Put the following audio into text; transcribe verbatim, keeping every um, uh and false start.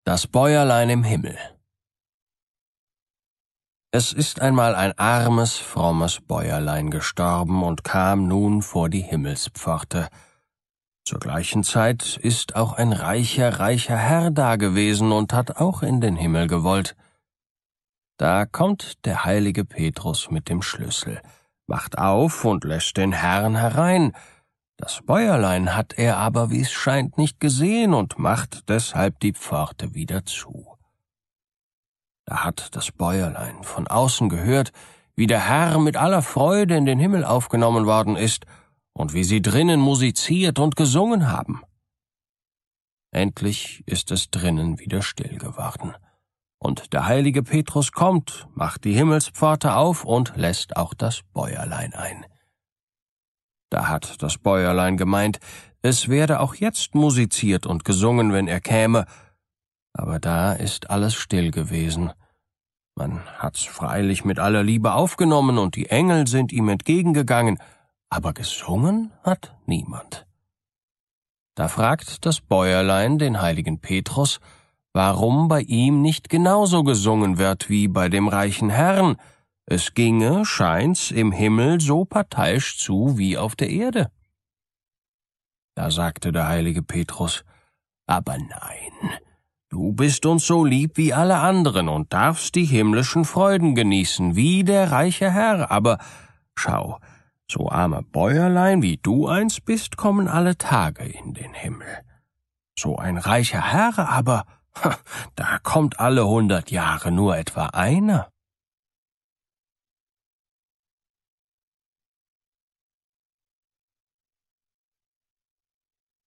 Das Bäuerlein im Himmel. Es ist einmal ein armes, frommes Bäuerlein gestorben und kam nun vor die Himmelspforte. Zur gleichen Zeit ist auch ein reicher, reicher Herr dagewesen und hat auch in den Himmel gewollt. Da kommt der heilige Petrus mit dem Schlüssel, macht auf und lässt den Herrn herein. Das Bäuerlein hat er aber, wie es scheint, nicht gesehen und macht deshalb die Pforte wieder zu. Da hat das Bäuerlein von außen gehört, wie der Herr mit aller Freude in den Himmel aufgenommen worden ist und wie sie drinnen musiziert und gesungen haben. Endlich ist es drinnen wieder still geworden, und der heilige Petrus kommt, macht die Himmelspforte auf und lässt auch das Bäuerlein ein. Da hat das Bäuerlein gemeint, es werde auch jetzt musiziert und gesungen, wenn er käme, aber da ist alles still gewesen. Man hat's freilich mit aller Liebe aufgenommen und die Engel sind ihm entgegengegangen, aber gesungen hat niemand. Da fragt das Bäuerlein den heiligen Petrus, warum bei ihm nicht genauso gesungen wird wie bei dem reichen Herrn. Es ginge, scheint's, im Himmel so parteiisch zu wie auf der Erde. Da sagte der heilige Petrus, aber nein, du bist uns so lieb wie alle anderen und darfst die himmlischen Freuden genießen, wie der reiche Herr, aber schau, so arme Bäuerlein wie du eins bist, kommen alle Tage in den Himmel. So ein reicher Herr aber, da kommt alle hundert Jahre nur etwa einer.